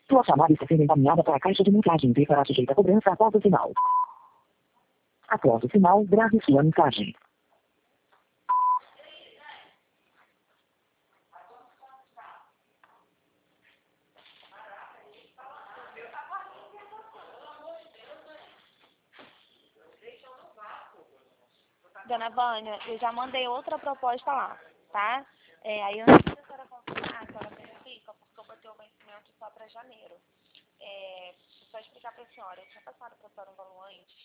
Sua chamada está sendo encaminhada para a caixa de mensagem e será sujeita a cobrança após o sinal. Após o sinal, grave sua mensagem. Dona Vânia, eu já mandei outra proposta lá, tá? Aí antes da senhora confirmar, a senhora verifica, porque eu botei o vencimento só para janeiro. Só explicar para a senhora, eu tinha passado para a senhora um valor antes,